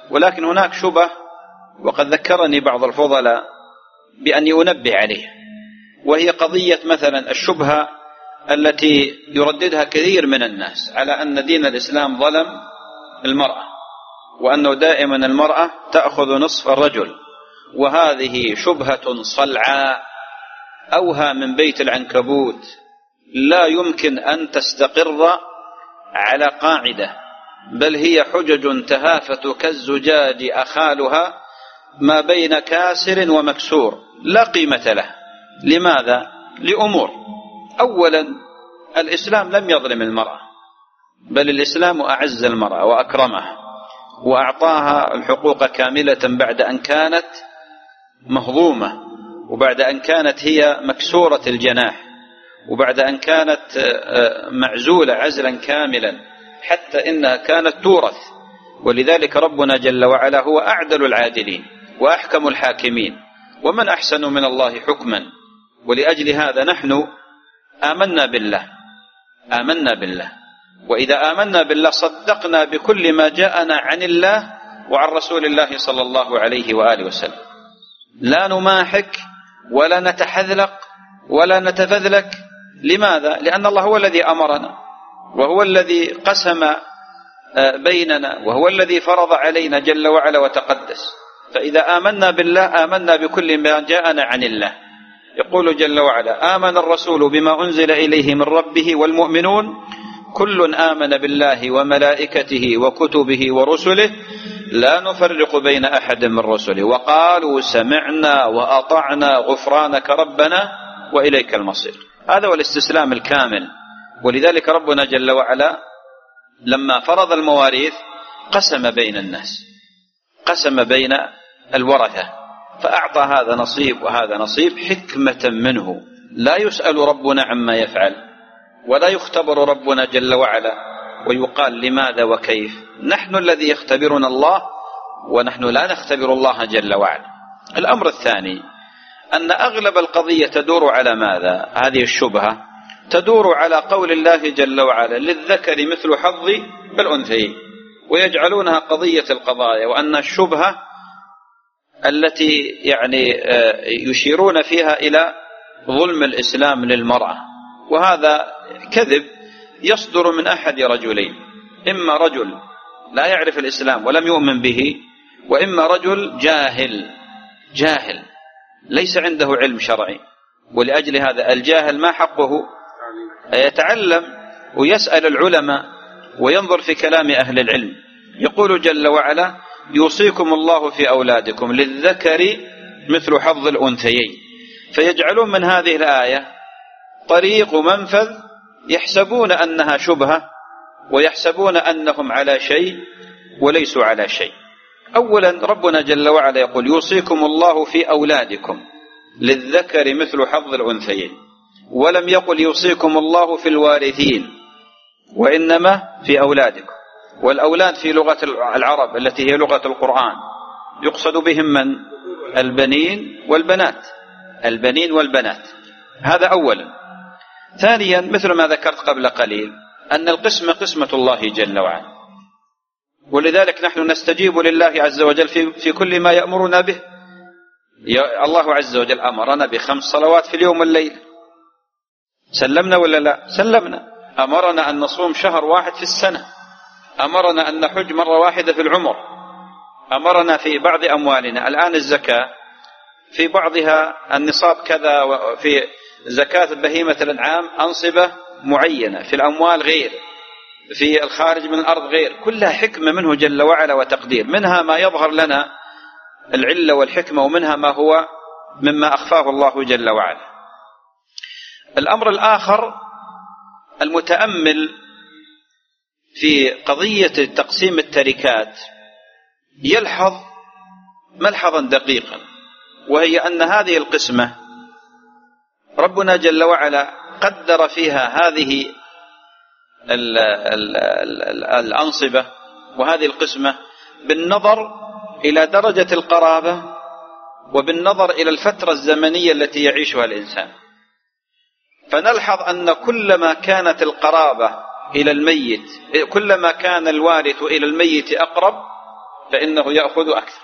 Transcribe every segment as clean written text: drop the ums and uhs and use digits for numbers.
ولكن هناك شبهة وقد ذكرني بعض الفضلاء بأن أنبه عليه، وهي قضية مثلا الشبهة التي يرددها كثير من الناس على أن دين الإسلام ظلم المرأة، وأنه دائما المرأة تأخذ نصف الرجل، وهذه شبهة صلعاء أوهى من بيت العنكبوت، لا يمكن أن تستقر على قاعدة، بل هي حجج تهافت كالزجاج أخالها ما بين كاسر ومكسور لا قيمة له. لماذا؟ لأمور. أولا، الإسلام لم يظلم المرأة، بل الإسلام أعز المرأة وأكرمها وأعطاها الحقوق كاملة بعد أن كانت مهضومة، وبعد أن كانت هي مكسورة الجناح، وبعد أن كانت معزولة عزلا كاملا، حتى إنها كانت تورث. ولذلك ربنا جل وعلا هو أعدل العادلين وأحكم الحاكمين، ومن أحسن من الله حكما. ولأجل هذا نحن آمنا بالله، وإذا آمنا بالله صدقنا بكل ما جاءنا عن الله وعن رسول الله صلى الله عليه وآله وسلم، لا نماحك ولا نتحذلق ولا نتفذلك. لماذا؟ لأن الله هو الذي أمرنا، وهو الذي قسم بيننا، وهو الذي فرض علينا جل وعلا وتقدس. فإذا آمنا بالله آمنا بكل ما جاءنا عن الله. يقول جل وعلا: آمن الرسول بما أنزل إليه من ربه والمؤمنون كل آمن بالله وملائكته وكتبه ورسله لا نفرق بين أحد من رسله وقالوا سمعنا وأطعنا غفرانك ربنا وإليك المصير. هذا هو الاستسلام الكامل. ولذلك ربنا جل وعلا لما فرض المواريث قسم بين الناس، قسم بين الورثة، فأعطى هذا نصيب وهذا نصيب حكمة منه. لا يسأل ربنا عما يفعل، ولا يختبر ربنا جل وعلا ويقال لماذا وكيف. نحن الذي يختبرنا الله، ونحن لا نختبر الله جل وعلا. الأمر الثاني أن أغلب القضية تدور على ماذا؟ هذه الشبهة تدور على قول الله جل وعلا: للذكر مثل حظ الأنثيين، ويجعلونها قضية القضايا، وأن الشبهة التي يعني يشيرون فيها إلى ظلم الإسلام للمرأة. وهذا كذب يصدر من أحد رجلين: إما رجل لا يعرف الإسلام ولم يؤمن به، وإما رجل جاهل ليس عنده علم شرعي. ولأجل هذا الجاهل ما حقه؟ يتعلم ويسأل العلماء وينظر في كلام أهل العلم. يقول جل وعلا: يوصيكم الله في أولادكم للذكر مثل حظ الأنثيين. فيجعلون من هذه الآية طريق منفذ، يحسبون أنها شبهة ويحسبون أنهم على شيء وليسوا على شيء. أولا ربنا جل وعلا يقول: يوصيكم الله في أولادكم للذكر مثل حظ الأنثيين، ولم يقل يوصيكم الله في الوارثين، وإنما في أولادكم. والأولاد في لغة العرب التي هي لغة القرآن يقصد بهم من؟ البنين والبنات. هذا أولا. ثانيا، مثل ما ذكرت قبل قليل، أن القسمة قسمة الله جل وعلا، ولذلك نحن نستجيب لله عز وجل في كل ما يأمرنا به. الله عز وجل أمرنا ب5 صلوات في اليوم والليل، سلمنا ولا لا؟ سلمنا. أمرنا أن نصوم شهر واحد في السنة، أمرنا أن نحج مرة واحدة في العمر، أمرنا في بعض أموالنا الآن الزكاة في بعضها النصاب كذا، وفي زكاة بهيمة الأنعام أنصبة معينة، في الأموال غير، في الخارج من الأرض غير. كلها حكمة منه جل وعلا وتقدير، منها ما يظهر لنا العلة والحكمة، ومنها ما هو مما أخفاه الله جل وعلا. الأمر الآخر المتأمل في قضية تقسيم التركات يلحظ ملحظا دقيقا، وهي أن هذه القسمة ربنا جل وعلا قدر فيها هذه الأنصبة وهذه القسمة بالنظر إلى درجة القرابة، وبالنظر إلى الفترة الزمنية التي يعيشها الإنسان. فنلحظ أن كلما كانت القرابة إلى الميت، كلما كان الوارث إلى الميت أقرب، فإنه يأخذ أكثر.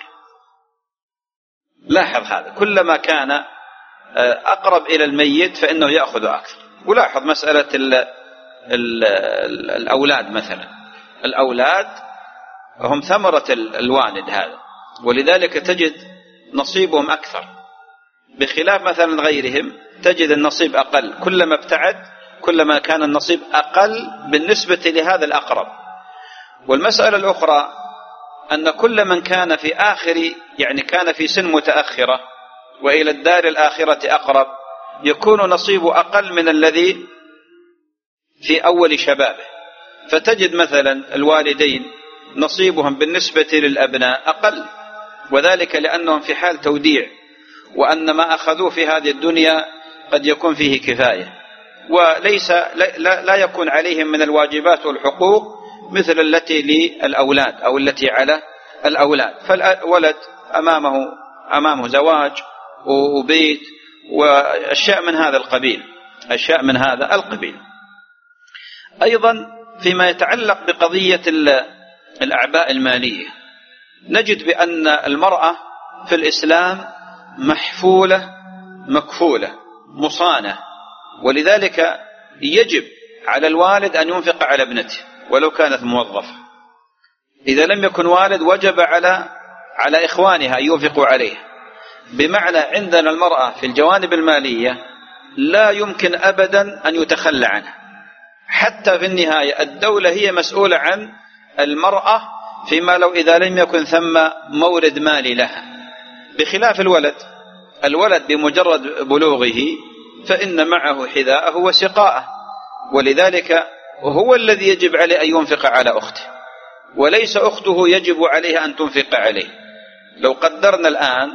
لاحظ هذا، كلما كان أقرب إلى الميت فإنه يأخذ أكثر. ولاحظ مسألة الأولاد مثلا، الأولاد هم ثمرة الوالد هذا، ولذلك تجد نصيبهم أكثر، بخلاف مثلا غيرهم تجد النصيب أقل. كلما ابتعد كلما كان النصيب أقل بالنسبة لهذا الأقرب. والمسألة الأخرى أن كل من كان في آخر، يعني كان في سن متأخرة وإلى الدار الآخرة أقرب، يكون نصيبه أقل من الذي في أول شبابه. فتجد مثلا الوالدين نصيبهم بالنسبة للأبناء أقل، وذلك لأنهم في حال توديع، وأن ما أخذوه في هذه الدنيا قد يكون فيه كفاية، وليس لا يكون عليهم من الواجبات والحقوق مثل التي للأولاد أو التي على الأولاد. فالولد أمامه زواج وبيت وأشياء من هذا القبيل، أشياء من هذا القبيل. أيضا فيما يتعلق بقضية الأعباء المالية، نجد بأن المرأة في الإسلام محفولة مكفولة مصانة، ولذلك يجب على الوالد أن ينفق على ابنته ولو كانت موظفة. إذا لم يكن والد وجب على إخوانها أن ينفقوا عليه. بمعنى عندنا المرأة في الجوانب المالية لا يمكن أبدا أن يتخلى عنها، حتى في النهاية الدولة هي مسؤولة عن المرأة فيما لو إذا لم يكن ثم مورد مالي لها، بخلاف الولد بمجرد بلوغه فإن معه حذاءه وسقاءه، ولذلك هو الذي يجب عليه أن ينفق على أخته، وليس أخته يجب عليها أن تنفق عليه. لو قدرنا الآن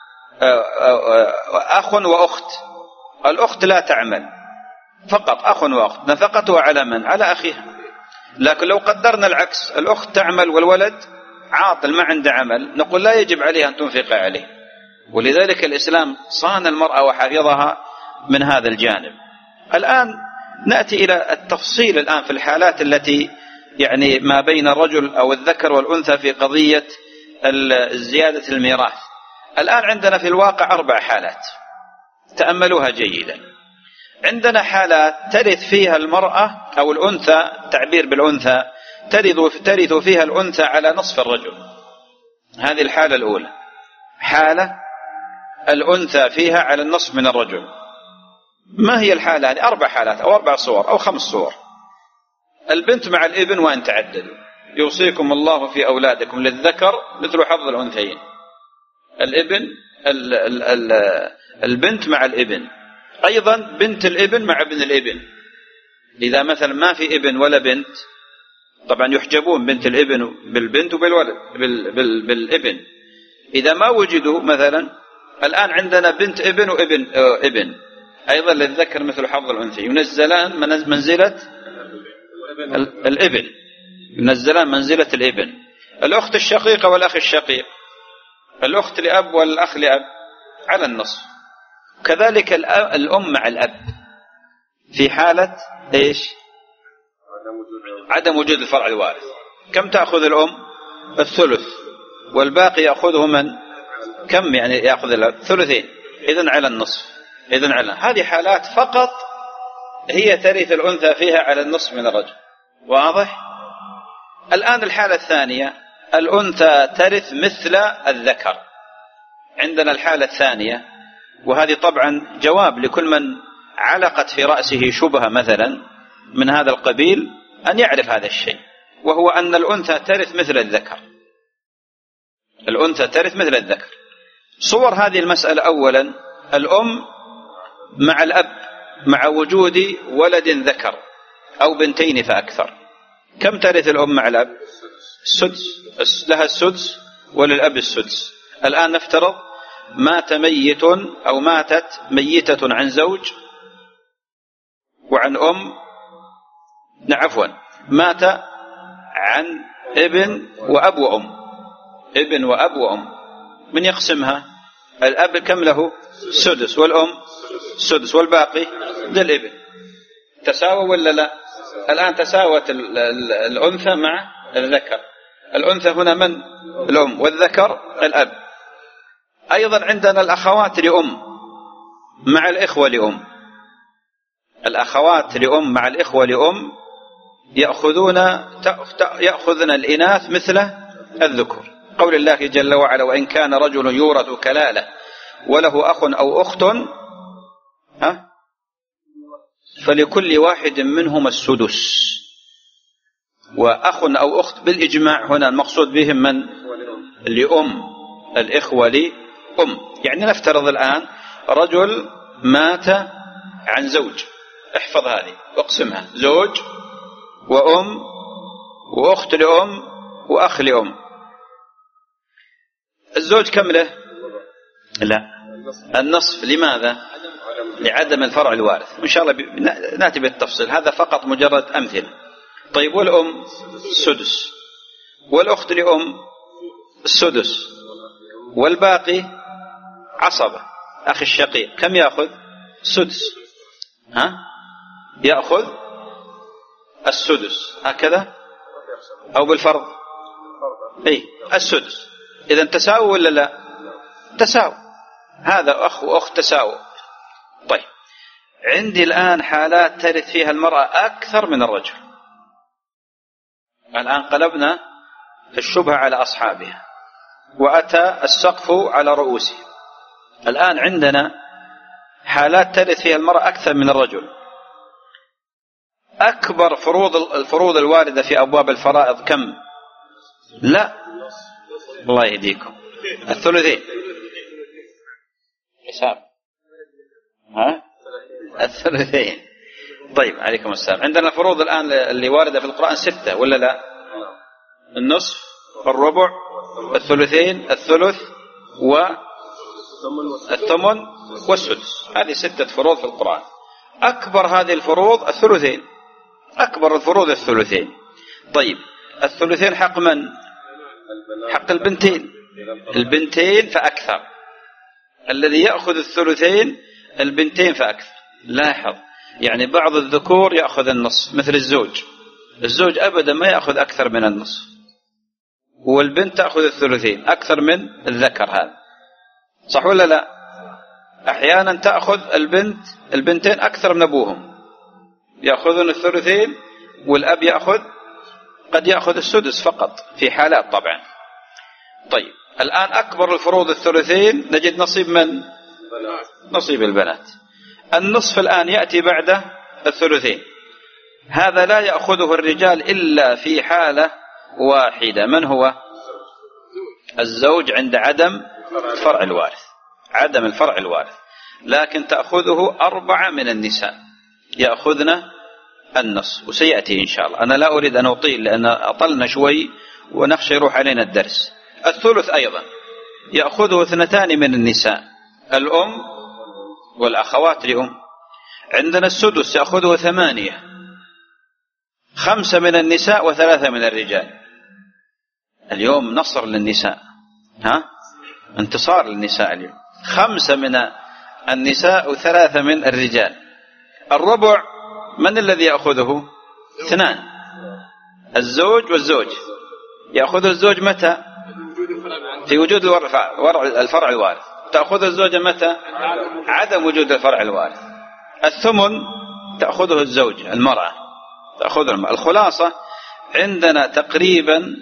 أخ وأخت، الأخت لا تعمل، فقط أخ وأخت، نفقتها على من؟ على أخيها. لكن لو قدرنا العكس، الأخت تعمل والولد عاطل ما عنده عمل، نقول لا يجب عليها أن تنفق عليه. ولذلك الإسلام صان المرأة وحفظها من هذا الجانب. الآن نأتي إلى التفصيل الآن في الحالات التي يعني ما بين الرجل أو الذكر والأنثى في قضية زيادة الميراث. الآن عندنا في الواقع 4 حالات، تأملوها جيدا. عندنا حالات ترث فيها المرأة أو الأنثى، تعبير بالأنثى، ترث فيها الأنثى على نصف الرجل. هذه الحالة الأولى، حالة الأنثى فيها على النصف من الرجل. ما هي الحالة هذه؟ 4 حالات أو 4 صور أو 5 صور. البنت مع الابن وأن تعددوا، يوصيكم الله في أولادكم للذكر مثل حظ الأنثيين. البنت مع الابن، أيضا بنت الابن مع ابن الابن. إذا مثلا ما في ابن ولا بنت، طبعا يحجبون بنت الابن بالبنت وبالولد بالابن. إذا ما وجدوا مثلا، الآن عندنا بنت ابن وابن ابن، أيضا للذكر مثل حظ الأنثى، ينزلان منزلة الابن، ينزلان منزلة الابن. الأخت الشقيقة والأخ الشقيق، الأخت لأب والأخ لأب على النصف. كذلك الأم مع الأب في حالة إيش؟ عدم وجود الفرع الوارث. كم تأخذ الأم؟ الثلث، والباقي يأخذه من؟ كم يعني يأخذ الثلثين، إذن على النصف. إذن على هذه حالات فقط هي ترث الأنثى فيها على النصف من الرجل. واضح؟ الآن الحالة الثانية، الأنثى ترث مثل الذكر. عندنا الحالة الثانية، وهذه طبعا جواب لكل من علقت في رأسه شبهة مثلا من هذا القبيل أن يعرف هذا الشيء، وهو أن الأنثى ترث مثل الذكر. الأنثى ترث مثل الذكر. صور هذه المسألة: أولا الأم مع الأب مع وجود ولد ذكر أو بنتين فأكثر. كم ترث الأم مع الأب؟ السدس، لها السدس وللأب السدس. الآن نفترض مات ميت أو ماتت ميتة عن زوج وعن أم، عفوا مات عن ابن وأب وأم، ابن وأب وأم، من يقسمها؟ الأب كم له؟ سدس، والأم سدس، والباقي للابن. تساوى ولا لا؟ الآن تساوت الأنثى مع الذكر. الأنثى هنا من؟ الأم، والذكر الأب. أيضا عندنا الأخوات لأم مع الإخوة لأم. الأخوات لأم مع الإخوة لأم يأخذن الإناث مثل الذكور. قول الله جل وعلا: وإن كان رجل يورث كلالة وله أخ أو أخت فلكل واحد منهما السدس. وأخ أو أخت بالإجماع هنا المقصود بهم من؟ لأم، الإخوة لأم. يعني نفترض الآن رجل مات عن زوج، احفظ هذه واقسمها: زوج وأم وأخت لأم وأخ لأم. الزوج كم له؟ لا، النصف. لماذا؟ لعدم الفرع الوارث. إن شاء الله نأتي بالتفصيل، هذا فقط مجرد أمثلة. طيب، والأم السدس، والأخت لأم السدس، والباقي عصبة. أخي الشقيق كم يأخذ؟ السدس. يأخذ السدس هكذا أو بالفرض؟ السدس. إذن تساوي ولا لا؟ تساوي، هذا أخ وأخت تساوي. طيب، عندي الآن حالات ترث فيها المرأة أكثر من الرجل. الآن قلبنا الشبهة على أصحابها وأتى السقف على رؤوسهم. الآن عندنا حالات ترث فيها المرأة أكثر من الرجل. أكبر الفروض الواردة في أبواب الفرائض كم؟ لا، الله يهديكم، الثلثين. حساب الثلثين. طيب، عليكم السلام. عندنا الفروض الآن اللي واردة في القرآن 6 ولا لا؟ النصف، الربع، الثلثين، الثلث، والثمن، والسدس. هذه 6 فروض في القرآن. أكبر هذه الفروض الثلثين، أكبر الفروض الثلثين. طيب، الثلثين حق من؟ حق البنتين. البنتين فأكثر، الذي يأخذ الثلثين البنتين فأكثر. لاحظ، يعني بعض الذكور يأخذ النصف مثل الزوج. الزوج أبدا ما يأخذ أكثر من النصف، والبنت تأخذ الثلثين أكثر من الذكر. هذا صح ولا لا؟ أحيانا تأخذ البنتين أكثر من أبوهم، يأخذون الثلثين، والأب قد يأخذ السدس فقط في حالات طبعا. طيب، الآن أكبر الفروض الثلثين، نجد نصيب من؟ نصيب البنات. النصف الآن يأتي بعد الثلثين. هذا لا يأخذه الرجال إلا في حالة واحدة. من هو؟ الزوج، عند عدم الفرع الوارث. عدم الفرع الوارث. لكن تأخذه 4 من النساء يأخذن النصف، وسيأتي إن شاء الله. أنا لا أريد أن أطيل لأن أطلنا شوي ونخشى يروح علينا الدرس. الثلث أيضا يأخذه 2 من النساء، الأم والأخوات لأم. عندنا السدس يأخذه 8، 5 من النساء و3 من الرجال. اليوم نصر للنساء، انتصار للنساء اليوم. 5 من النساء و3 من الرجال. الربع من الذي يأخذه؟ 2، الزوج والزوج. يأخذ الزوج متى؟ في وجود الفرع الوارث. تأخذ الزوجة متى؟ عدم وجود الفرع الوارث. الثمن تأخذه الزوج، المرأة تأخذه الخلاصة عندنا تقريبا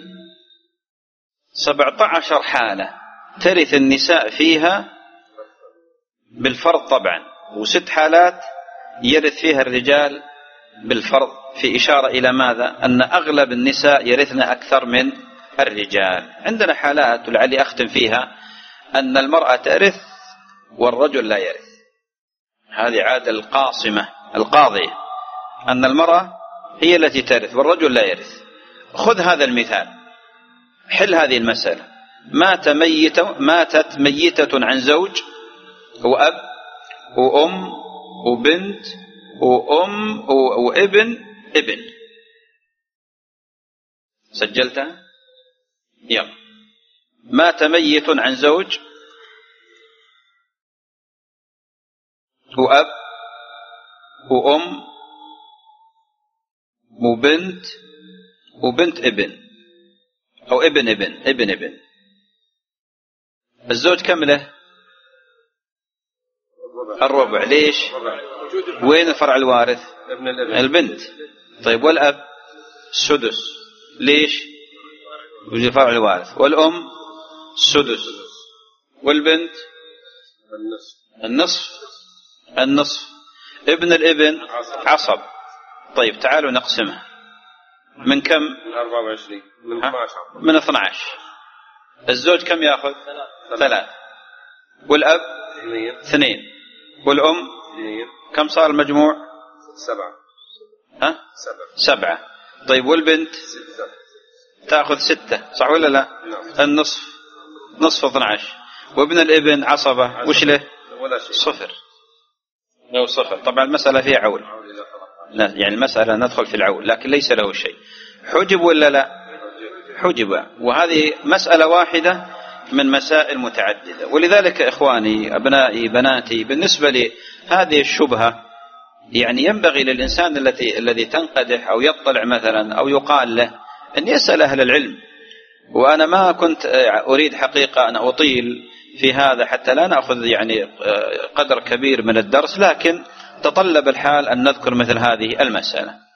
17 حالة ترث النساء فيها بالفرض طبعا، و6 حالات يرث فيها الرجال بالفرض، في إشارة إلى ماذا؟ أن أغلب النساء يرثن أكثر من الرجال. عندنا حالات ولعلي أختم فيها أن المرأة ترث والرجل لا يرث. هذه عادة القاصمة القاضية، أن المرأة هي التي ترث والرجل لا يرث. خذ هذا المثال، حل هذه المسألة. ماتت ميتة عن زوج وأب وأم وبنت وأم وابن ابن. سجلتها؟ يلا. مات ميت عن زوج وأب وأم وبنت ابن أو ابن. الزوج كم له؟ الربع. ليش؟ وين الفرع الوارث؟ البنت. طيب والأب؟ السدس. ليش؟ وجد الفرع الوارث. والأم؟ السدس. والبنت؟ النصف. ابن الابن؟ عصب. طيب تعالوا نقسمها. من كم؟ 24. من 12. الزوج كم يأخذ؟ 3. والأب؟ 2. والأم؟ 2. كم صار المجموع؟ 7. 7. طيب والبنت؟ 6. تأخذ 6 صح ولا لا؟ النصف 12. وابن الابن عصبة وش له؟ صفر. له صفر. طبعا المسألة فيها عول، لا يعني المسألة ندخل في العول، لكن ليس له شيء. حجب ولا لا؟ حجب. وهذه مسألة واحدة من مسائل متعددة. ولذلك إخواني أبنائي بناتي، بالنسبة لهذه الشبهة يعني ينبغي للإنسان الذي تنقدح أو يطلع مثلا أو يقال له أن يسأل أهل العلم. وأنا ما كنت أريد حقيقة أن أطيل في هذا حتى لا نأخذ يعني قدر كبير من الدرس، لكن تطلب الحال أن نذكر مثل هذه المسألة.